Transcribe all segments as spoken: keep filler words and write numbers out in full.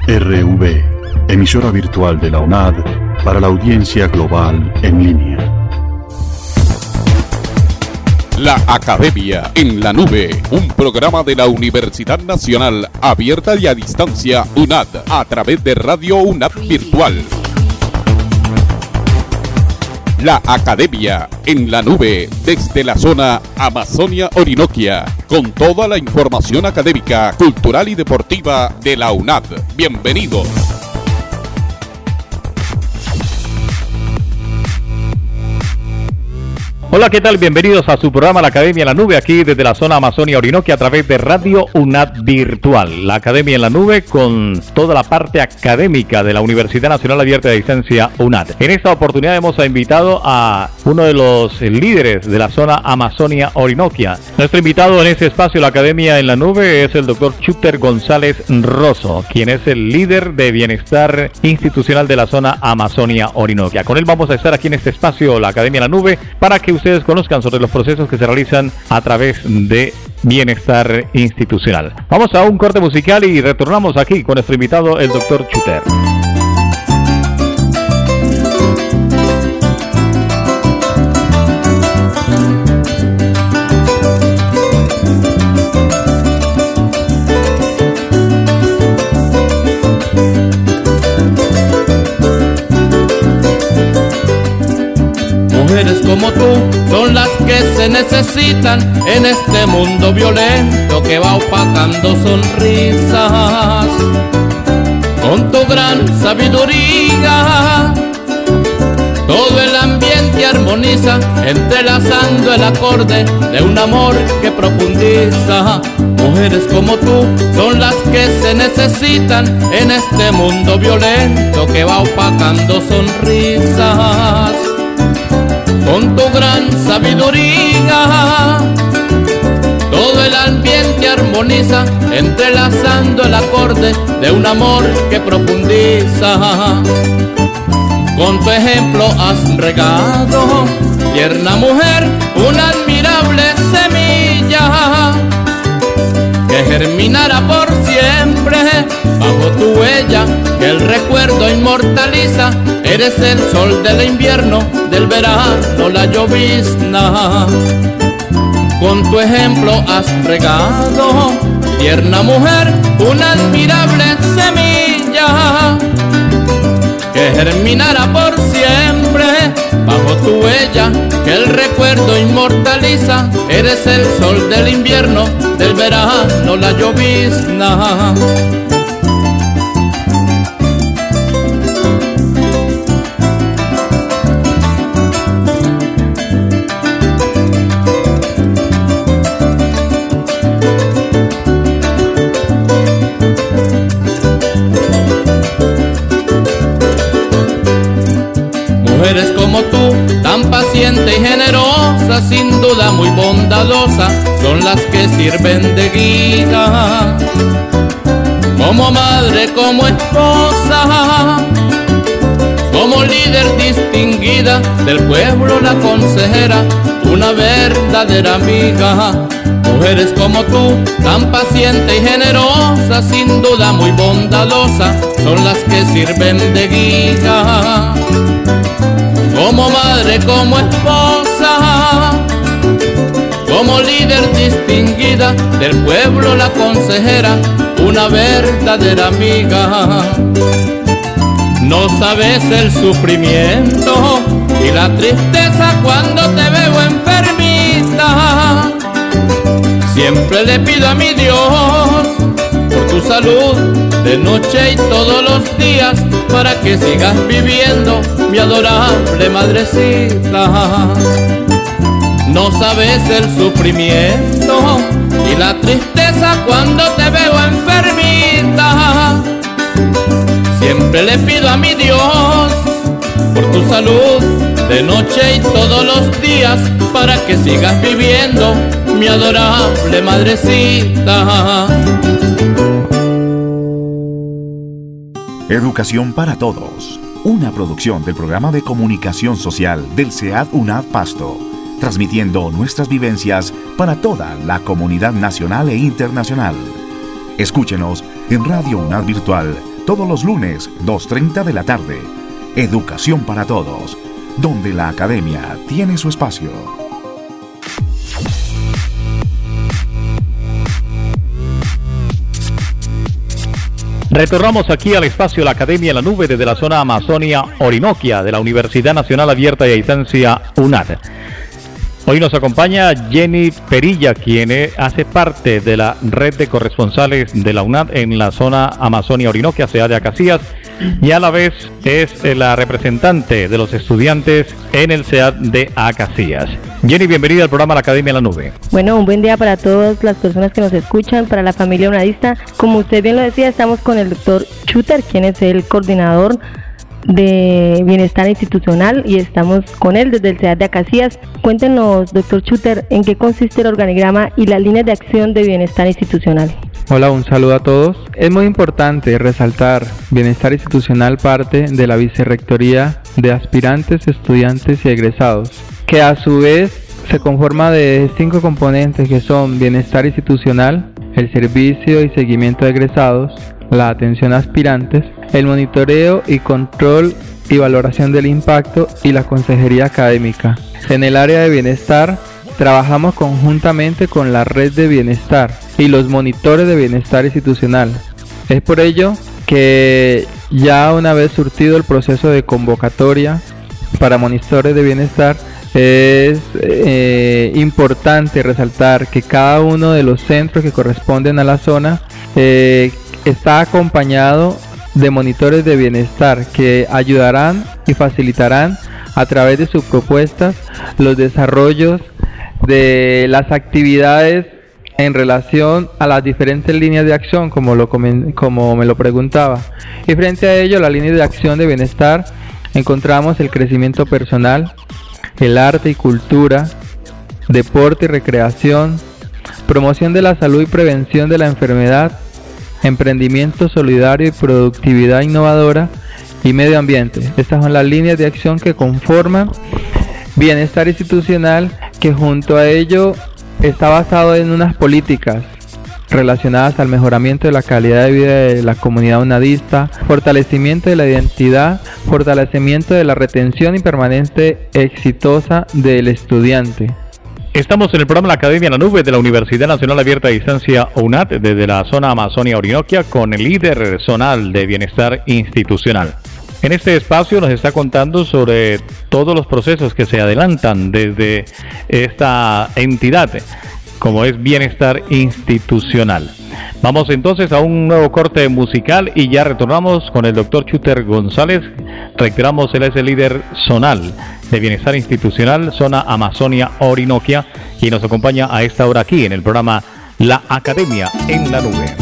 R V, emisora virtual de la UNAD para la audiencia global en línea. La Academia en la Nube, un programa de la Universidad Nacional abierta y a distancia UNAD a través de Radio UNAD Virtual. La Academia en la Nube desde la zona Amazonia-Orinoquia, con toda la información académica, cultural y deportiva de la UNAD. Bienvenidos. Hola, ¿qué tal? Bienvenidos a su programa La Academia en la Nube, aquí desde la zona Amazonia-Orinoquia a través de Radio UNAD Virtual. La Academia en la Nube con toda la parte académica de la Universidad Nacional Abierta de Distancia UNAD. En esta oportunidad hemos invitado a uno de los líderes de la zona Amazonia-Orinoquia. Nuestro invitado en este espacio, La Academia en la Nube, es el doctor Chuter González Rosso, quien es el líder de bienestar institucional de la zona Amazonia-Orinoquia. Con él vamos a estar aquí en este espacio, La Academia en la Nube, para que ustedes conozcan sobre los procesos que se realizan a través de bienestar institucional. Vamos a un corte musical y retornamos aquí con nuestro invitado, el doctor Chuter. Mujeres como tú son las que se necesitan en este mundo violento que va opacando sonrisas. Con tu gran sabiduría todo el ambiente armoniza, entrelazando el acorde de un amor que profundiza. Mujeres como tú son las que se necesitan en este mundo violento que va opacando sonrisas. Con tu gran sabiduría todo el ambiente armoniza, entrelazando el acorde de un amor que profundiza. Con tu ejemplo has regado, tierna mujer, una admirable semilla que germinará por siempre bajo tu huella, que el recuerdo inmortaliza. Eres el sol del invierno, del verano la llovizna. Con tu ejemplo has regado, tierna mujer, una admirable semilla que germinará por siempre bajo tu huella, que el recuerdo inmortaliza. Eres el sol del invierno, del verano la llovizna. Mujeres como tú, tan paciente y generosa, sin duda muy bondadosa, son las que sirven de guía. Como madre, como esposa, como líder distinguida del pueblo, la consejera, una verdadera amiga. Mujeres como tú, tan paciente y generosa, sin duda muy bondadosa, son las que sirven de guía. Como madre, como esposa, como líder distinguida del pueblo, la consejera, una verdadera amiga. No sabes el sufrimiento y la tristeza cuando te veo enfermita. Siempre le pido a mi Dios por tu salud, de noche y todos los días, para que sigas viviendo, mi adorable madrecita. No sabes el sufrimiento y la tristeza cuando te veo enfermita. Siempre le pido a mi Dios por tu salud, de noche y todos los días, para que sigas viviendo, mi adorable madrecita. Educación para Todos, una producción del Programa de Comunicación Social del C E A D UNAD Pasto, transmitiendo nuestras vivencias para toda la comunidad nacional e internacional. Escúchenos en Radio UNAD Virtual todos los lunes, dos y treinta de la tarde. Educación para Todos, donde la academia tiene su espacio. Retornamos aquí al espacio La Academia en la Nube desde la zona Amazonia Orinoquia de la Universidad Nacional Abierta y a Distancia UNAD. Hoy nos acompaña Jenny Perilla, quien hace parte de la red de corresponsales de la UNAD en la zona Amazonia Orinoquia, ciudad de Acacías, y a la vez es la representante de los estudiantes en el C E A D de Acacías. Jenny, bienvenida al programa La Academia en la Nube. Bueno, un buen día para todas las personas que nos escuchan, para la familia unadista. Como usted bien lo decía, estamos con el doctor Chuter, quien es el coordinador de Bienestar Institucional, y estamos con él desde el C E A D de Acacías. Cuéntenos, doctor Chuter, en qué consiste el organigrama y las líneas de acción de Bienestar Institucional. Hola, un saludo a todos. Es muy importante resaltar, Bienestar Institucional parte de la Vicerrectoría de Aspirantes, Estudiantes y Egresados, que a su vez se conforma de cinco componentes que son Bienestar Institucional, el servicio y seguimiento de egresados, la atención a aspirantes, el monitoreo y control y valoración del impacto y la consejería académica. En el área de bienestar trabajamos conjuntamente con la red de bienestar y los monitores de bienestar institucional. Es por ello que ya una vez surtido el proceso de convocatoria para monitores de bienestar, es eh, importante resaltar que cada uno de los centros que corresponden a la zona eh, está acompañado de monitores de bienestar que ayudarán y facilitarán a través de sus propuestas los desarrollos de las actividades en relación a las diferentes líneas de acción, como, lo, como me lo preguntaba. Y frente a ello, la línea de acción de bienestar encontramos el crecimiento personal, el arte y cultura, deporte y recreación, promoción de la salud y prevención de la enfermedad, emprendimiento solidario y productividad innovadora y medio ambiente. Estas son las líneas de acción que conforman Bienestar Institucional, que junto a ello está basado en unas políticas relacionadas al mejoramiento de la calidad de vida de la comunidad unadista, fortalecimiento de la identidad, fortalecimiento de la retención y permanente exitosa del estudiante. Estamos en el programa La Academia en la Nube de la Universidad Nacional Abierta a Distancia UNAD desde la zona Amazonia Orinoquia con el líder zonal de Bienestar Institucional. En este espacio nos está contando sobre todos los procesos que se adelantan desde esta entidad, como es Bienestar Institucional. Vamos entonces a un nuevo corte musical y ya retornamos con el doctor Chuter González. Reiteramos, él es el líder zonal de Bienestar Institucional, zona Amazonia Orinoquia, y nos acompaña a esta hora aquí en el programa La Academia en la Nube.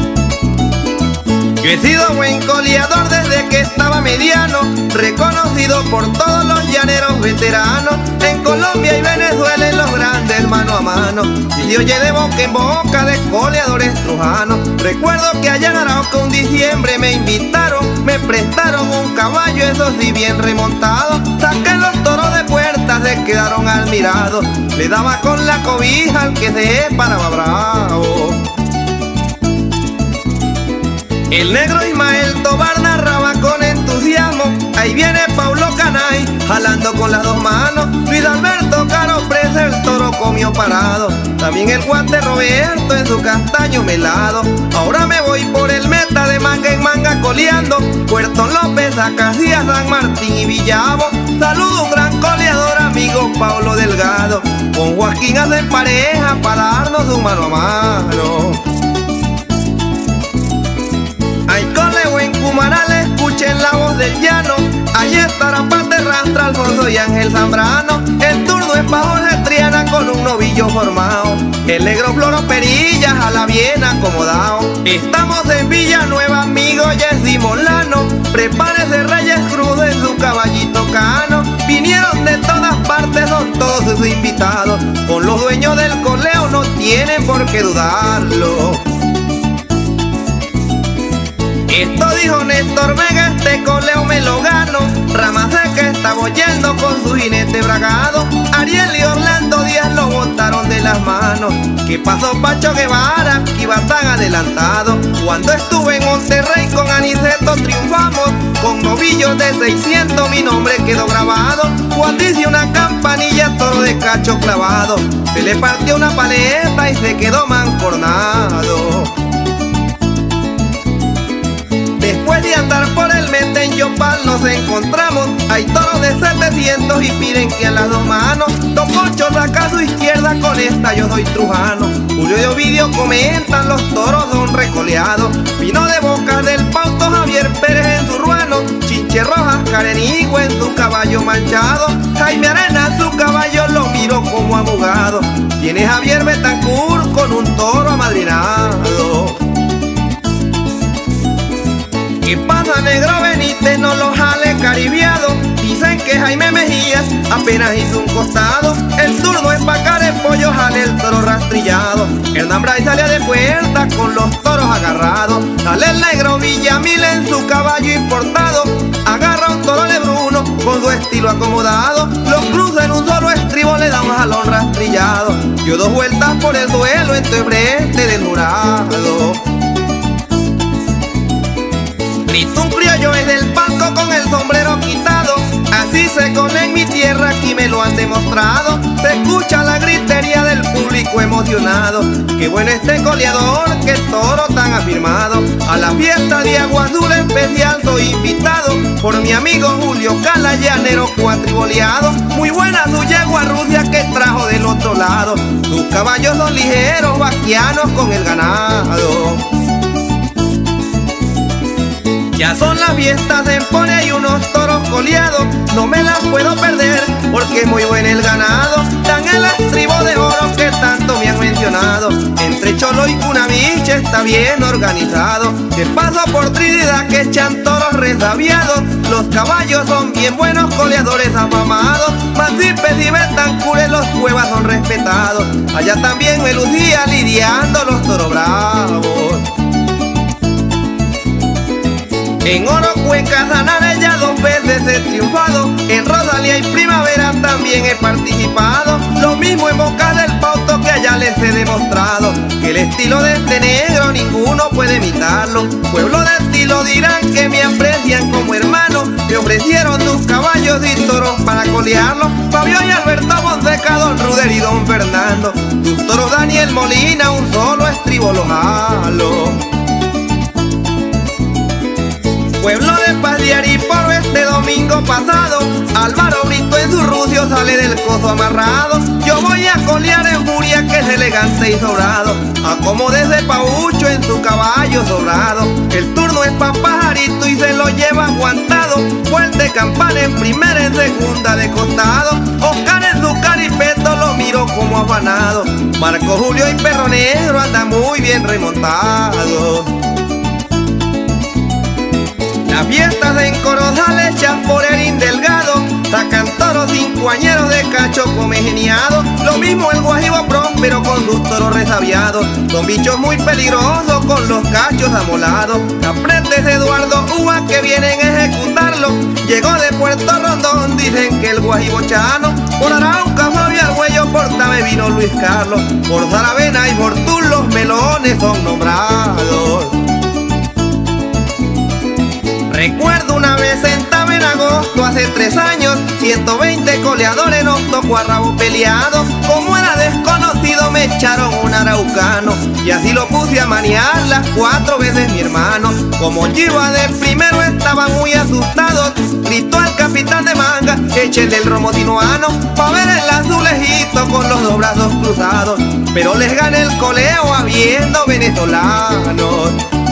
Yo he sido buen coleador desde que estaba mediano, reconocido por todos los llaneros veteranos, en Colombia y Venezuela en los grandes mano a mano, y se oye de boca en boca de coleadores trujanos. Recuerdo que allá en Arauca un diciembre me invitaron, me prestaron un caballo, eso sí bien remontado, saqué los toros de puertas, se quedaron admirados, le daba con la cobija al que se paraba bravo. El negro Ismael Tobar narraba con entusiasmo, ahí viene Paulo Canay, jalando con las dos manos, Luis Alberto Caro Presa el toro comió parado, también el guante Roberto en su castaño melado. Ahora me voy por el meta de manga en manga coleando, Puerto López, Acacías, San Martín y Villavo. Saludo a un gran coleador amigo Paulo Delgado, con Joaquín hacen pareja para darnos un mano a mano. Ay, coleo en Cumaral, escuchen la voz del llano, allí estará Pate Rastra, Alfonso y Ángel Zambrano. El turno es pa' Jorge Triana con un novillo formado, el negro Floro Perillas a la bien acomodado. Estamos en Villanueva, amigo Jessy Molano, prepárese Reyes Cruz en su caballito cano. Vinieron de todas partes, son todos sus invitados, con los dueños del coleo no tienen por qué dudarlo. Esto dijo Néstor Vega, este coleo me lo gano, Ramaseca está boyendo con su jinete bragado, Ariel y Orlando Díaz lo botaron de las manos. ¿Qué pasó Pacho Guevara, que iba tan adelantado? Cuando estuve en Monterrey con Aniceto ovillos de seiscientos mi nombre quedó grabado. Cuando hice una campanilla, toro de cacho clavado, se le partió una paleta y se quedó mancornado. Después de andar por el Mete en Yopal nos encontramos. Hay toros de setecientos y piden que a las dos manos. Don Poncho saca a su izquierda, con esta yo soy Trujano. Julio de Ovidio comentan, los toros son recoleados. Vino de Boca del Pauto, Javier Pérez en su ruano. Chinche Rojas, Carenigo en su caballo manchado. Jaime Arena su caballo lo miro como abogado. Viene Javier Betancourt con un toro amadrinado. ¿Qué pasa, negro Benítez? No lo jale caribiado. Dicen que Jaime Mejías apenas hizo un costado. El turno es pa' Carepollo, jale el toro rastrillado. Hernán Bray sale de puerta con los toros agarrados. Sale el negro Villamil en su caballo importado. Agarra un toro de Bruno con su estilo acomodado. Los cruza en un solo estribo, le da un jalón rastrillado. Dio dos vueltas por el duelo entre frente del jurado. Grito un criollo es del palco con el sombrero quitado. Así se cole en mi tierra, aquí me lo han demostrado. Se escucha la gritería del público emocionado. Qué bueno este coleador, qué toro tan afirmado. A la fiesta de Agua Azul especial soy invitado por mi amigo Julio Cala, llanero cuatriboleado. Muy buena su yegua Rusia que trajo del otro lado. Sus caballos son ligeros, vaquianos con el ganado. Ya son las fiestas en Pone y unos toros coleados. No me las puedo perder porque es muy bueno el ganado. Dan el estribo de oro que tanto me han mencionado. Entre Cholo y Cunamiche está bien organizado. De paso por Trinidad que echan toros resabiados. Los caballos son bien buenos coleadores afamados. Mancipes y Betancures los cuevas son respetados. Allá también me lucía lidiando los toros bravos. En Oro, Cuenca, Sanare ya dos veces he triunfado. En Rosalía y Primavera también he participado. Lo mismo en Boca del Pauto que allá les he demostrado que el estilo de este negro ninguno puede imitarlo. Pueblo de estilo dirán que me aprecian como hermano. Me ofrecieron tus caballos y toros para colearlos. Fabio y Alberto Fonseca, Don Ruder y Don Fernando. Tus toros Daniel Molina, un solo estribo los jalo. Pueblo de Paz de Ariporo este domingo pasado. Álvaro Brito en su rucio sale del coso amarrado. Yo voy a colear en furia que es elegante y sobrado. Acomódese Paucho en su caballo sobrado. El turno es pa' Pajarito y se lo lleva aguantado. Fuerte campana en primera, en segunda de costado. Oscar en su caripeto lo miro como afanado. Marco Julio y Perro Negro anda muy bien remontado. Las fiestas en Corozal hechas por Erin Delgado. Sacan toros cincuañeros de cacho come geniado. Lo mismo el Guajibo Próspero con sus toros resabiados. Son bichos muy peligrosos con los cachos amolados. Capretes Eduardo Uva que vienen a ejecutarlo. Llegó de Puerto Rondón, dicen que el Guajibo Chano. Por Arauca, Fabio Argüello, por Tabe vino Luis Carlos. Por Saravena y por Tul los melones son nombrados. Recuerdo una vez en Tabe en agosto hace tres años, ciento veinte coleadores nos tocó a rabo peleado. Como era desconocido me echaron un araucano y así lo puse a maniar las cuatro veces mi hermano. Como yo iba de primero estaban muy asustados. Gritó el capitán de manga, échenle el romo sinuano pa' ver el azulejito con los dos brazos cruzados. Pero les gané el coleo habiendo venezolanos.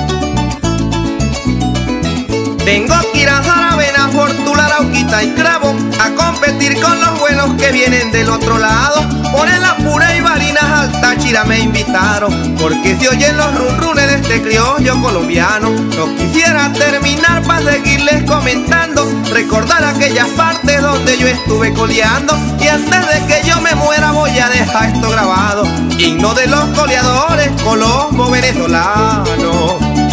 Tengo que ir a Saravena, Fortuna, Arauquita y Cravo a competir con los buenos que vienen del otro lado. Por el Apure y Barinas al Táchira me invitaron, porque se oyen los runrunes de este criollo colombiano. No quisiera terminar para seguirles comentando, recordar aquellas partes donde yo estuve coleando. Y antes de que yo me muera voy a dejar esto grabado, himno de los coleadores colombo venezolanos.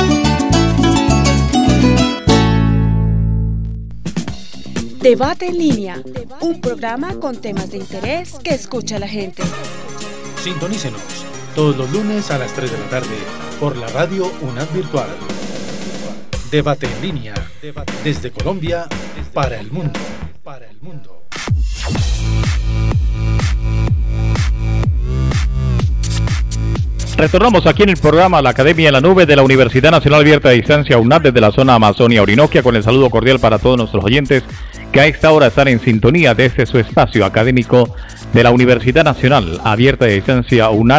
Debate en línea, un programa con temas de interés que escucha la gente. Sintonícenos todos los lunes a las tres de la tarde por la radio UNAD Virtual. Debate en línea. Desde Colombia para el mundo. Para el mundo. Retornamos aquí en el programa La Academia en la Nube de la Universidad Nacional Abierta de Distancia UNAD desde la zona Amazonia Orinoquia, con el saludo cordial para todos nuestros oyentes que a esta hora están en sintonía de este su espacio académico de la Universidad Nacional Abierta de Distancia UNAD,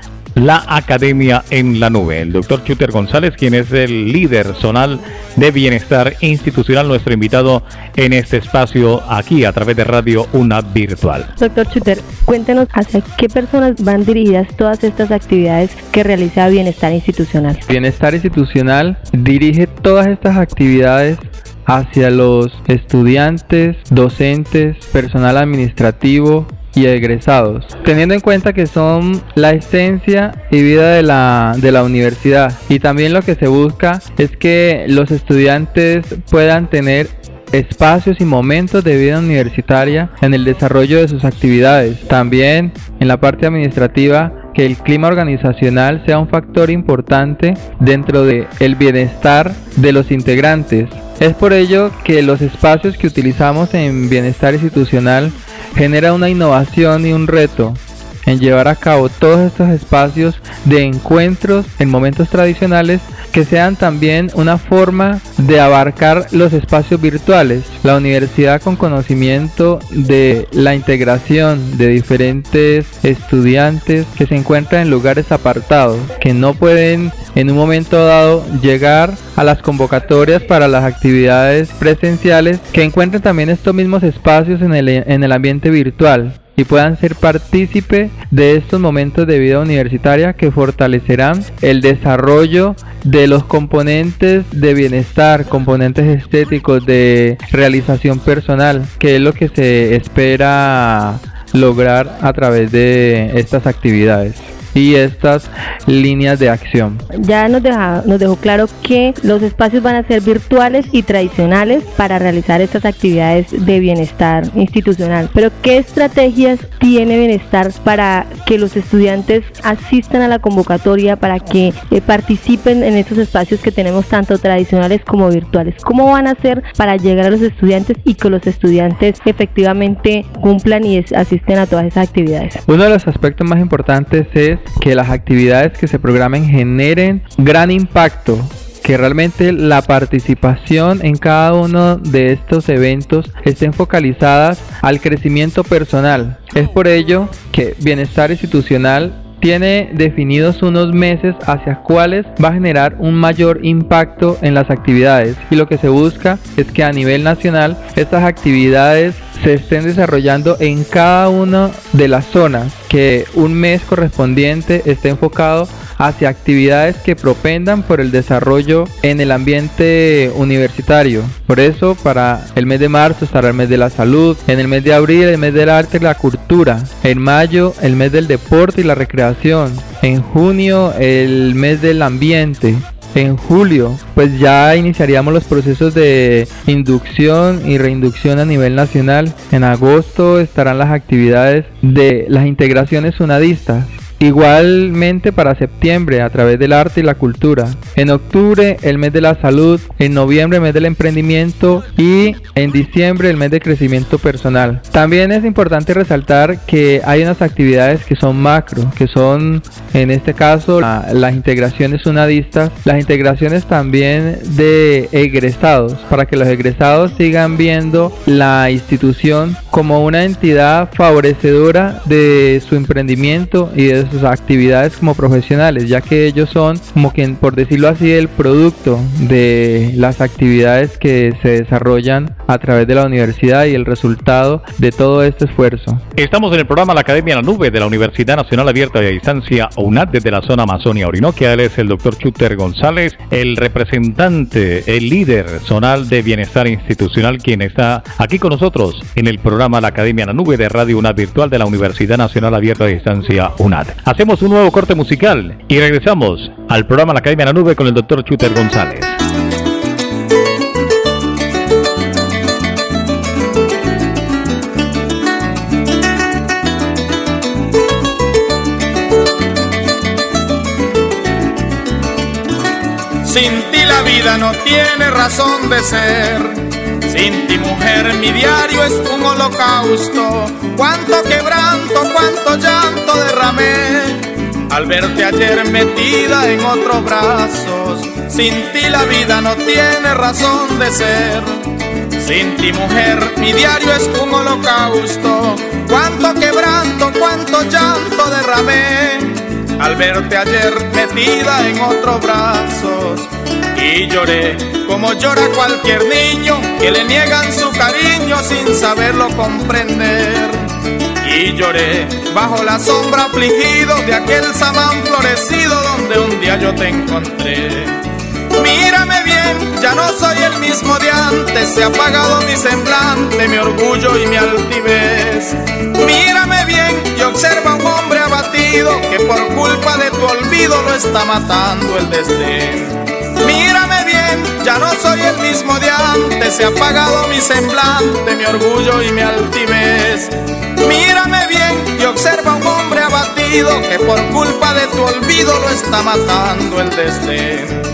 La Academia en la Nube. El doctor Chuter González, quien es el líder zonal de bienestar institucional, nuestro invitado en este espacio aquí a través de Radio UNAD Virtual. Doctor Chuter, cuéntenos hacia qué personas van dirigidas todas estas actividades que realiza Bienestar Institucional. Bienestar Institucional dirige todas estas actividades hacia los estudiantes, docentes, personal administrativo y egresados, teniendo en cuenta que son la esencia y vida de la, de la universidad, y también lo que se busca es que los estudiantes puedan tener espacios y momentos de vida universitaria en el desarrollo de sus actividades. También en la parte administrativa, que el clima organizacional sea un factor importante dentro del bienestar de los integrantes. Es por ello que los espacios que utilizamos en Bienestar Institucional genera una innovación y un reto en llevar a cabo todos estos espacios de encuentros en momentos tradicionales que sean también una forma de abarcar los espacios virtuales. La universidad, con conocimiento de la integración de diferentes estudiantes que se encuentran en lugares apartados, que no pueden en un momento dado llegar a las convocatorias para las actividades presenciales, que encuentren también estos mismos espacios en el, en el ambiente virtual y puedan ser partícipe de estos momentos de vida universitaria que fortalecerán el desarrollo de los componentes de bienestar, componentes estéticos, de realización personal, que es lo que se espera lograr a través de estas actividades y estas líneas de acción. Ya nos, deja, nos dejó claro que los espacios van a ser virtuales y tradicionales para realizar estas actividades de bienestar institucional, pero ¿qué estrategias tiene Bienestar para que los estudiantes asistan a la convocatoria, para que eh, participen en estos espacios que tenemos tanto tradicionales como virtuales? ¿Cómo van a hacer para llegar a los estudiantes y que los estudiantes efectivamente cumplan y es, asisten a todas esas actividades? Uno de los aspectos más importantes es que las actividades que se programen generen gran impacto, que realmente la participación en cada uno de estos eventos estén focalizadas al crecimiento personal. Es por ello que Bienestar Institucional tiene definidos unos meses hacia cuáles va a generar un mayor impacto en las actividades, y lo que se busca es que a nivel nacional estas actividades se estén desarrollando en cada una de las zonas, que un mes correspondiente esté enfocado hacia actividades que propendan por el desarrollo en el ambiente universitario. Por eso, para el mes de marzo estará el mes de la salud, en el mes de abril el mes del arte y la cultura, en mayo el mes del deporte y la recreación, en junio el mes del ambiente. En julio, pues ya iniciaríamos los procesos de inducción y reinducción a nivel nacional. En agosto estarán las actividades de las integraciones unadistas. Igualmente para septiembre, a través del arte y la cultura. En octubre, el mes de la salud. En noviembre, el mes del emprendimiento. Y en diciembre, el mes de crecimiento personal. También es importante resaltar que hay unas actividades que son macro, que son, en este caso, la, las integraciones unadistas. Las integraciones también de egresados, para que los egresados sigan viendo la institución como una entidad favorecedora de su emprendimiento y de sus actividades como profesionales, ya que ellos son, como quien, por decirlo así, el producto de las actividades que se desarrollan a través de la universidad y el resultado de todo este esfuerzo. Estamos en el programa La Academia en la Nube de la Universidad Nacional Abierta de Distancia UNAD desde la zona Amazonia Orinoquia. Él es el doctor Chuter González, el representante, el líder zonal de bienestar institucional, quien está aquí con nosotros en el programa La Academia en la Nube de Radio UNAD Virtual de la Universidad Nacional Abierta de Distancia UNAD. Hacemos un nuevo corte musical y regresamos al programa La Academia en la Nube con el doctor Chuter González. Sin ti la vida no tiene razón de ser. Sin ti, mujer, mi diario es un holocausto. Cuánto quebranto, cuánto llanto derramé al verte ayer metida en otros brazos. Sin ti la vida no tiene razón de ser. Sin ti, mujer, mi diario es un holocausto. Cuánto quebranto, cuánto llanto derramé al verte ayer metida en otros brazos. Y lloré como llora cualquier niño que le niegan su cariño sin saberlo comprender. Y lloré bajo la sombra afligido de aquel samán florecido donde un día yo te encontré. Mírame bien, ya no soy el mismo de antes, se ha apagado mi semblante, mi orgullo y mi altivez. Mírame bien y observa a un hombre abatido que por culpa de tu olvido lo está matando el desdén. Mírame bien, ya no soy el mismo de antes, se ha apagado mi semblante, mi orgullo y mi altivez. Mírame bien y observa a un hombre abatido que por culpa de tu olvido lo está matando el desdén.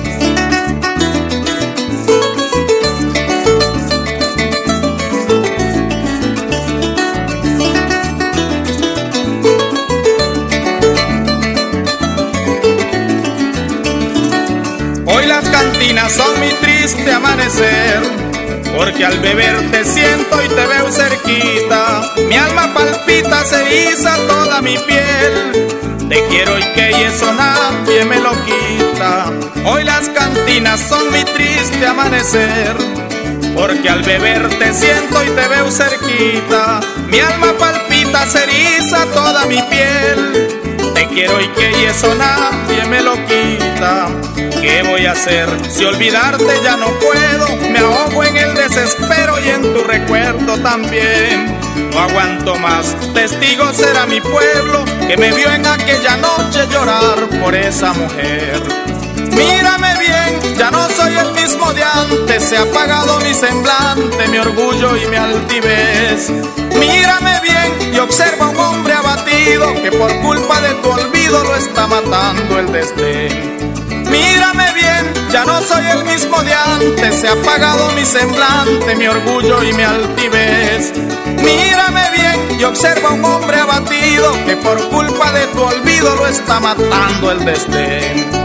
Hoy las cantinas son mi triste amanecer, porque al beber te siento y te veo cerquita. Mi alma palpita, se eriza toda mi piel. Te quiero y que eso nadie me lo quita. Hoy las cantinas son mi triste amanecer, porque al beber te siento y te veo cerquita. Mi alma palpita, se eriza toda mi piel. Te quiero y que eso nadie me lo quita. ¿Qué voy a hacer si olvidarte ya no puedo? Me ahogo en el desespero y en tu recuerdo también. No aguanto más, testigo será mi pueblo que me vio en aquella noche llorar por esa mujer. Mírame bien, ya no soy el mismo de antes, se ha apagado mi semblante, mi orgullo y mi altivez. Mírame bien y observa a un hombre abatido que por culpa de tu olvido lo está matando el desdén. Mírame bien, ya no soy el mismo de antes, se ha apagado mi semblante, mi orgullo y mi altivez. Mírame bien y observa a un hombre abatido que por culpa de tu olvido lo está matando el desdén.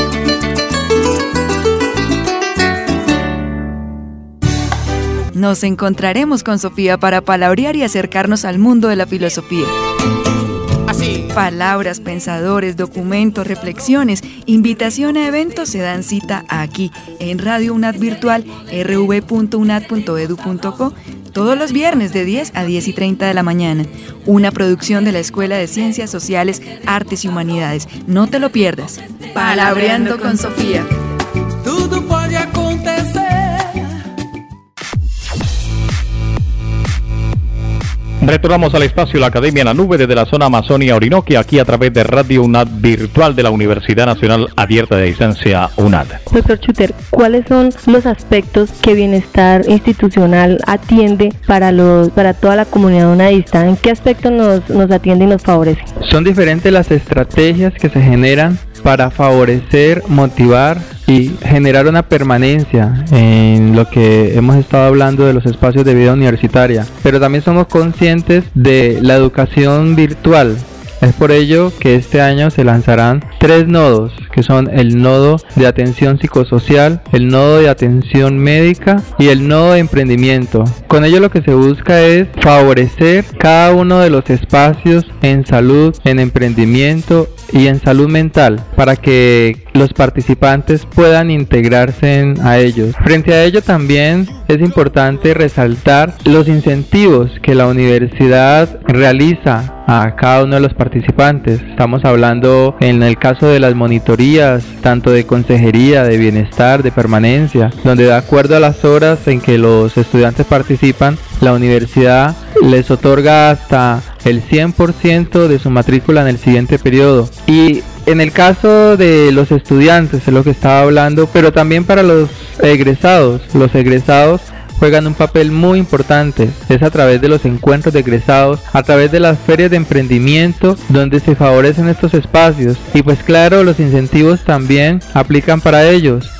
Nos encontraremos con Sofía para palabrear y acercarnos al mundo de la filosofía. Así. Palabras, pensadores, documentos, reflexiones, invitación a eventos se dan cita aquí, en Radio UNAD Virtual, r v punto unad punto edu punto co, todos los viernes de diez a diez y treinta de la mañana. Una producción de la Escuela de Ciencias Sociales, Artes y Humanidades. No te lo pierdas. Palabreando con Sofía. Tudo pode acontecer. Retornamos al espacio La Academia en la Nube desde la zona Amazonia Orinoquia, aquí a través de Radio UNAD Virtual de la Universidad Nacional Abierta de Distancia UNAD. Doctor Chuter, ¿cuáles son los aspectos que Bienestar Institucional atiende para los para toda la comunidad unadista? ¿En qué aspectos nos, nos atiende y nos favorece? Son diferentes las estrategias que se generan para favorecer, motivar y generar una permanencia en lo que hemos estado hablando de los espacios de vida universitaria, pero también somos conscientes de la educación virtual. Es por ello que este año se lanzarán tres nodos, que son el nodo de atención psicosocial, el nodo de atención médica y el nodo de emprendimiento. Con ello lo que se busca es favorecer cada uno de los espacios en salud, en emprendimiento y en salud mental, para que los participantes puedan integrarse a ellos. Frente a ello también es importante resaltar los incentivos que la universidad realiza a cada uno de los participantes. Estamos hablando en el caso de las monitorías, tanto de consejería, de bienestar, de permanencia, donde de acuerdo a las horas en que los estudiantes participan, la universidad les otorga hasta el cien por ciento de su matrícula en el siguiente periodo. Y en el caso de los estudiantes es lo que estaba hablando, pero también para los egresados. Los egresados juegan un papel muy importante. Es a través de los encuentros de egresados, a través de las ferias de emprendimiento, donde se favorecen estos espacios. Y pues claro, los incentivos también aplican para ellos.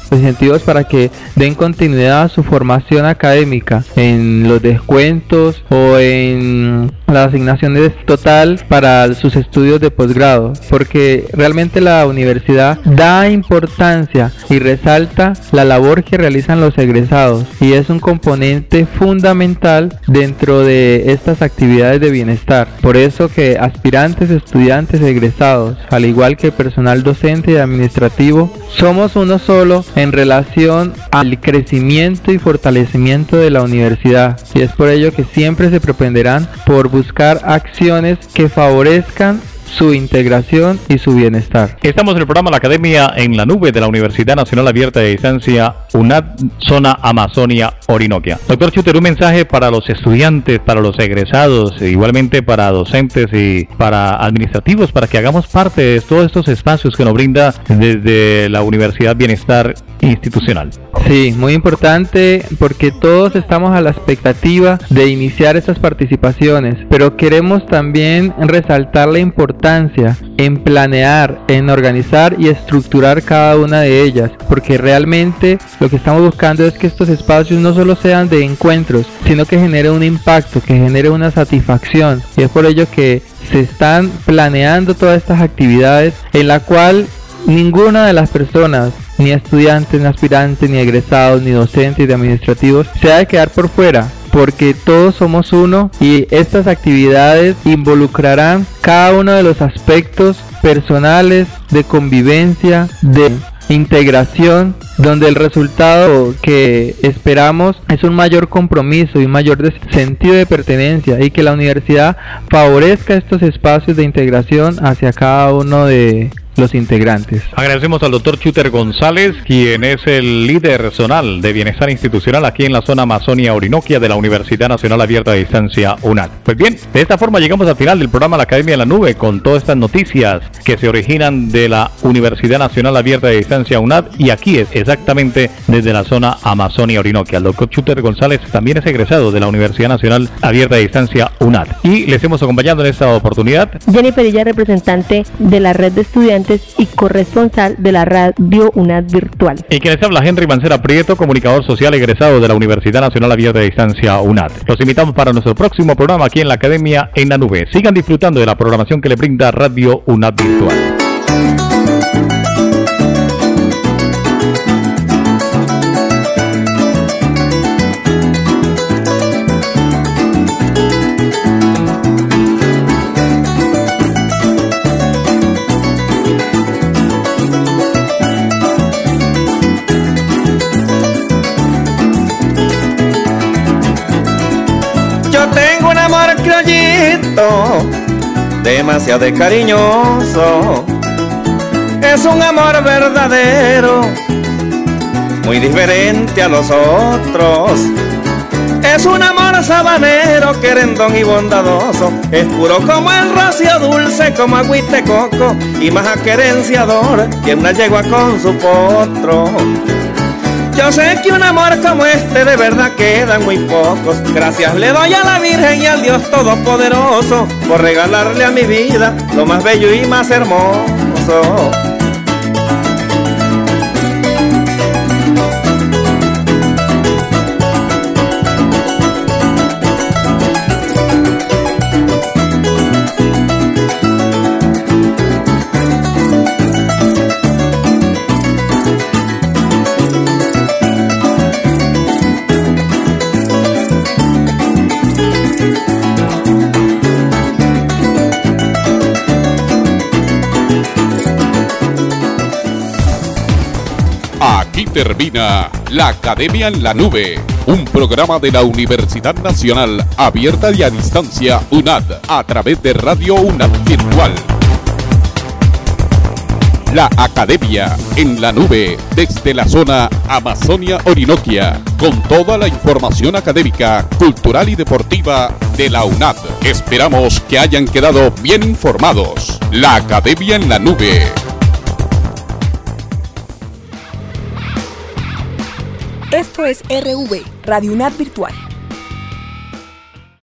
los incentivos para que den continuidad a su formación académica en los descuentos o en la asignación de total para sus estudios de posgrado, porque realmente la universidad da importancia y resalta la labor que realizan los egresados y es un componente fundamental dentro de estas actividades de bienestar. Por eso que aspirantes, estudiantes, egresados, al igual que personal docente y administrativo, somos uno solo en relación al crecimiento y fortalecimiento de la universidad, y es por ello que siempre se propenderán por buscar acciones que favorezcan su integración y su bienestar. Estamos en el programa La Academia en la Nube de la Universidad Nacional Abierta de Distancia UNAD, Zona Amazonia Orinoquia. Doctor Chuter, un mensaje para los estudiantes, para los egresados, igualmente para docentes y para administrativos, para que hagamos parte de todos estos espacios que nos brinda desde la Universidad Bienestar Institucional. Sí, muy importante, porque todos estamos a la expectativa de iniciar estas participaciones, pero queremos también resaltar la importancia en planear, en organizar y estructurar cada una de ellas, porque realmente lo que estamos buscando es que estos espacios no solo sean de encuentros, sino que genere un impacto, que genere una satisfacción, y es por ello que se están planeando todas estas actividades en la cual ninguna de las personas, ni estudiantes, ni aspirantes, ni egresados, ni docentes, ni administrativos, se ha de quedar por fuera, porque todos somos uno y estas actividades involucrarán cada uno de los aspectos personales, de convivencia, de integración, donde el resultado que esperamos es un mayor compromiso y un mayor sentido de pertenencia, y que la universidad favorezca estos espacios de integración hacia cada uno de los integrantes. Agradecemos al doctor Chuter González, quien es el líder zonal de bienestar institucional aquí en la zona Amazonia Orinoquia de la Universidad Nacional Abierta de Distancia UNAD. Pues bien, de esta forma llegamos al final del programa La Academia en la Nube, con todas estas noticias que se originan de la Universidad Nacional Abierta de Distancia UNAD, y aquí es exactamente desde la zona Amazonia Orinoquia. El doctor Chuter González también es egresado de la Universidad Nacional Abierta de Distancia UNAD, y les hemos acompañado en esta oportunidad Jenny Perilla, representante de la red de estudiantes y corresponsal de la radio UNAD Virtual. Y quien les habla, Henry Mancera Prieto, comunicador social egresado de la Universidad Nacional Abierta de Distancia UNAD. Los invitamos para nuestro próximo programa aquí en la Academia en la Nube. Sigan disfrutando de la programación que le brinda Radio UNAD Virtual. Demasiado cariñoso, es un amor verdadero, muy diferente a los otros. Es un amor sabanero, querendón y bondadoso, es puro como el rocío, dulce como agüita de coco, y más aquerenciador que una yegua con su potro. Yo sé que un amor como este de verdad quedan muy pocos. Gracias le doy a la Virgen y al Dios Todopoderoso por regalarle a mi vida lo más bello y más hermoso. Aquí termina La Academia en la Nube, un programa de la Universidad Nacional Abierta y a Distancia UNAD, a través de Radio UNAD Virtual. La Academia en la Nube, desde la zona Amazonia Orinoquia, con toda la información académica, cultural y deportiva de la UNAD. Esperamos que hayan quedado bien informados. La Academia en la Nube. Esto es R V, Radio UNAD Virtual.